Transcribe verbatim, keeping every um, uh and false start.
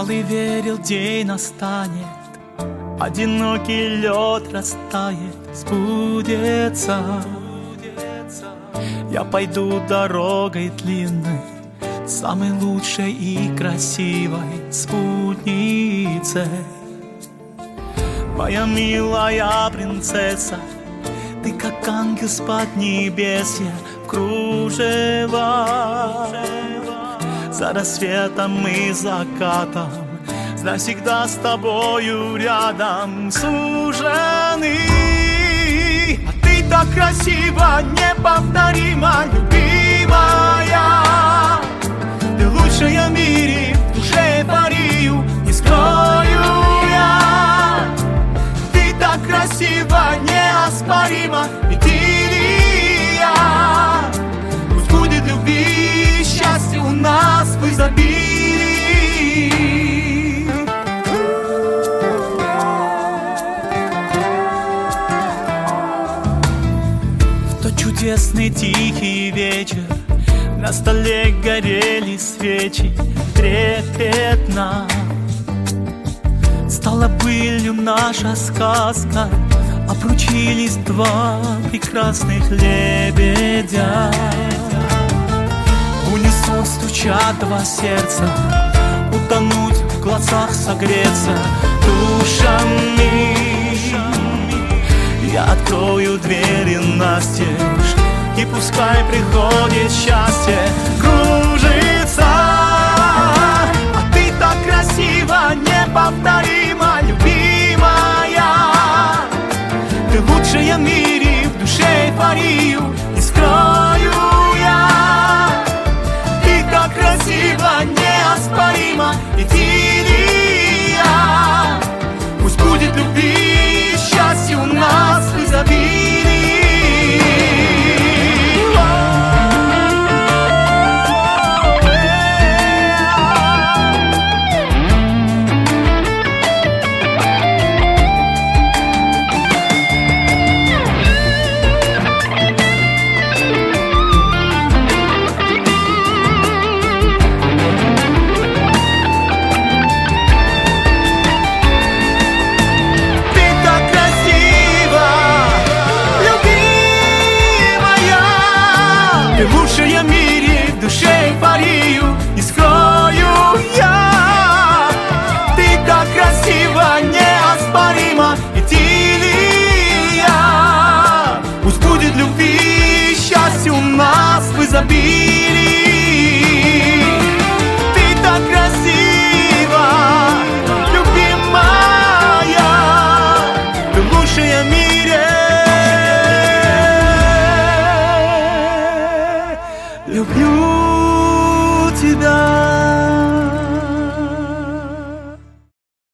Ждал и верил, день настанет, одинокий лед растает, сбудется. Я пойду дорогой длинной, самой лучшей и красивой спутницей. Моя милая принцесса, ты как ангел с поднебесья в кружева. За рассветом и закатом, знай, всегда с тобою рядом сужены. А ты так красива, неповторима, любимая. Ты лучшая в мире, в душе эйфорию не скрою я. Ты так красива, неоспорима, идиллия. Пусть будет любви и счастье у нас в изобилии. В тот чудесный тихий вечер на столе горели свечи трепетно. Стала былью наша сказка, обручились два прекрасных лебедя. В унисон стучат два сердца, утонуть в глазах, согреться душами. Я открою двери настежь, и пускай приходит счастье, кружится. А ты так красива, неповторима, любимая. Ты лучшая в мире, в душе эйфорию не скрою я. Ты так красива, неоспорима, идиллия. Пусть будет любви и счастье у нас в изобилии. Ты лучшая в мире, в душе эйфорию не скрою я. Ты так красива, неоспорима, идиллия. Пусть будет любви и счастье у нас в изобилии. Ты так красива, любимая. Ты лучшая в мире. Люблю тебя.